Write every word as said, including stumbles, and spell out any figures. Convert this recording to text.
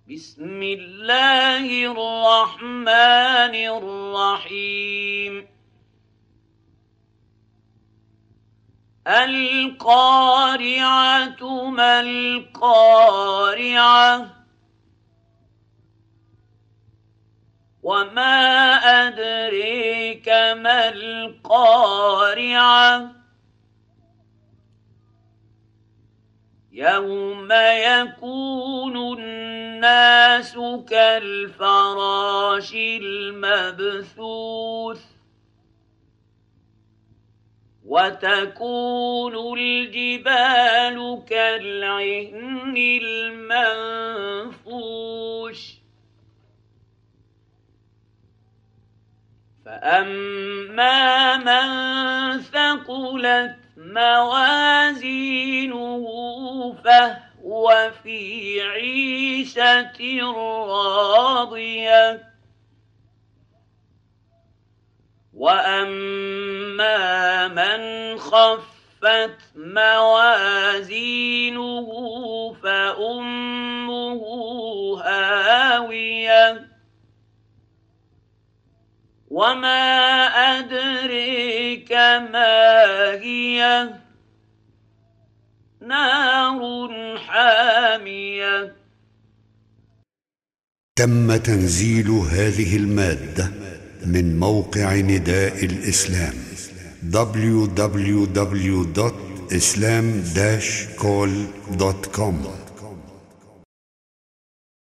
بسم الله الرحمن الرحيم. القارعة ما القارعة وما أدريك ما القارعة يوم يكون الناس كالفراش المبثوث وتكون الجبال كالعهن المنفوش فأما من ثقلت موازينه فهو في عيشة راضية وأما من خفت موازينه فأمه هاوية وما أدريك ما هي نار حامية. تم تنزيل هذه المادة من موقع نداء الإسلام دبليو دبليو دبليو دوت إسلام داش كول دوت كوم.